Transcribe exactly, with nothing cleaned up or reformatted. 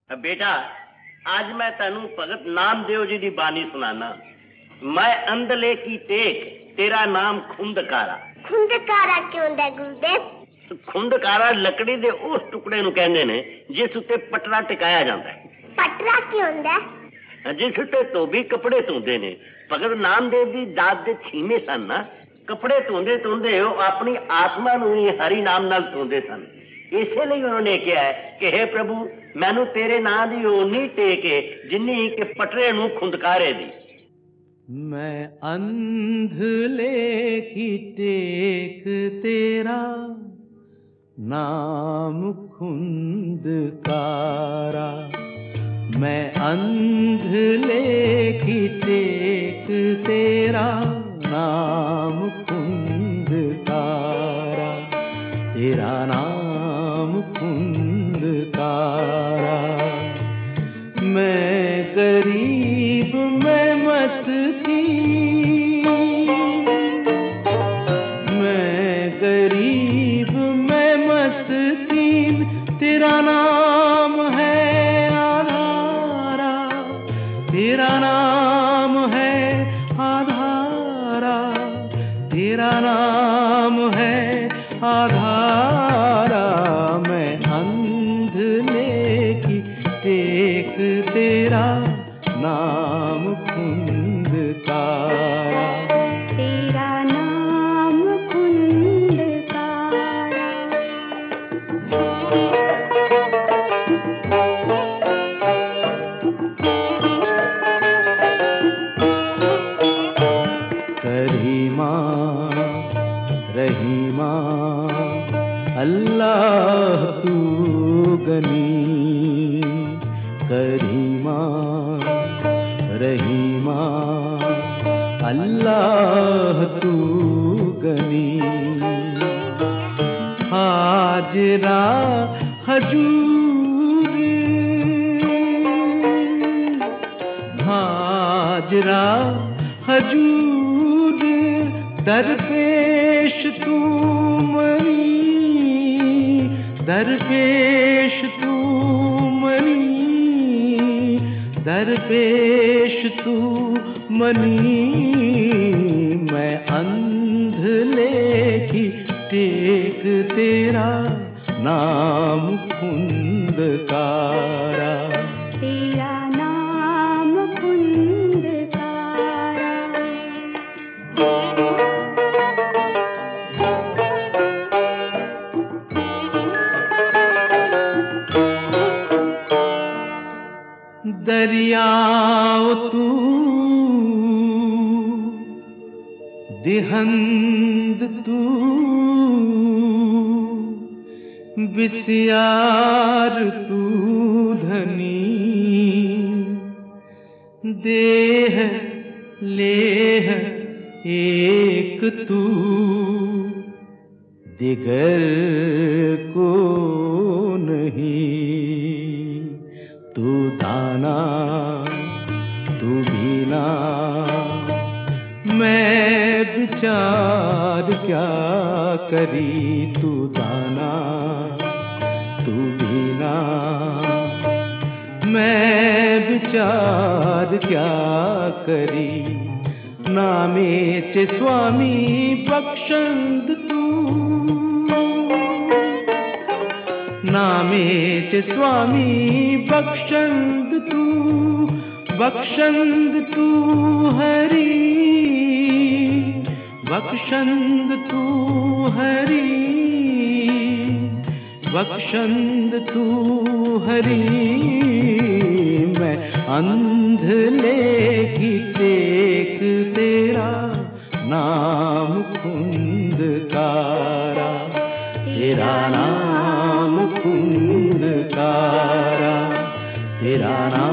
बेटा आज मैं तेनू भगत नामदेव जी की बानी सुनाना। मैं अंधले की टेक तेरा नाम खुंदकारा। खुंदकारा क्यों है गुरुदेव? खुंदकारा लकड़ी दे उस टुकड़े नू कहंदे ने जिस उत्ते पटरा टिकाया जाता है। पटरा क्यों है? जिस उत्ते धोबी कपड़े धोंदे ने। भगत नामदेव जी दाद दे छीमे सन ना, कपड़े धोंदे धोंदे वो अपनी आत्मा नू ही हरि नाम नाल धोंदे सन। इसलिए उन्होंने कहा है कि हे प्रभु मैनू तेरे नां दी ओनी टेके जिन्नी के पटरे नू खुंदकारे दी। मैं अंधले की टेक तेरा नाम खुंदकारा। मैं अंधले की टेक तेरा नाम खुंदकारा। तेरा नाम खुंदकारा। मैं गरीब मैं मस्कीन, मैं गरीब मैं मस्कीन, तेरा नाम है आधारा। तेरा नाम है आधारा। तेरा नाम है आधारा। मैं अंधले की टेक तेरा नाम खुंदकारा। तेरा नाम खुंदकारा। करीमा रहीमा अल्लाह तू गनी। करीमा रहीमा अल्लाह तू गनी। हाजरा हजूर हाजरा हजूर दरपेश तू मनी। दरपेश तू मनी। दरपेश तू मनी। मैं अंधले की टेक तेरा नाम खुंदकारा। तेरा नाम खुंदकारा। दरियाओ तू दिहंद तू बिस्यार तू धनी। देह लेह एक तू दिगर को नहीं। तू दाना तू बीना मैं विचार क्या करी। तू दाना तू बीना मैं विचार क्या करी। नामे चे स्वामी बख्शंद तू। नामे चे स्वामी बख्शंद तू। बख्शंद तू हरी। बख्शंद तू हरी। बख्शंद तू हरी। मैं अंधले की टेक तेरा नाम खुंदकारा। तेरा नाम खुंदकारा। तेरा नाम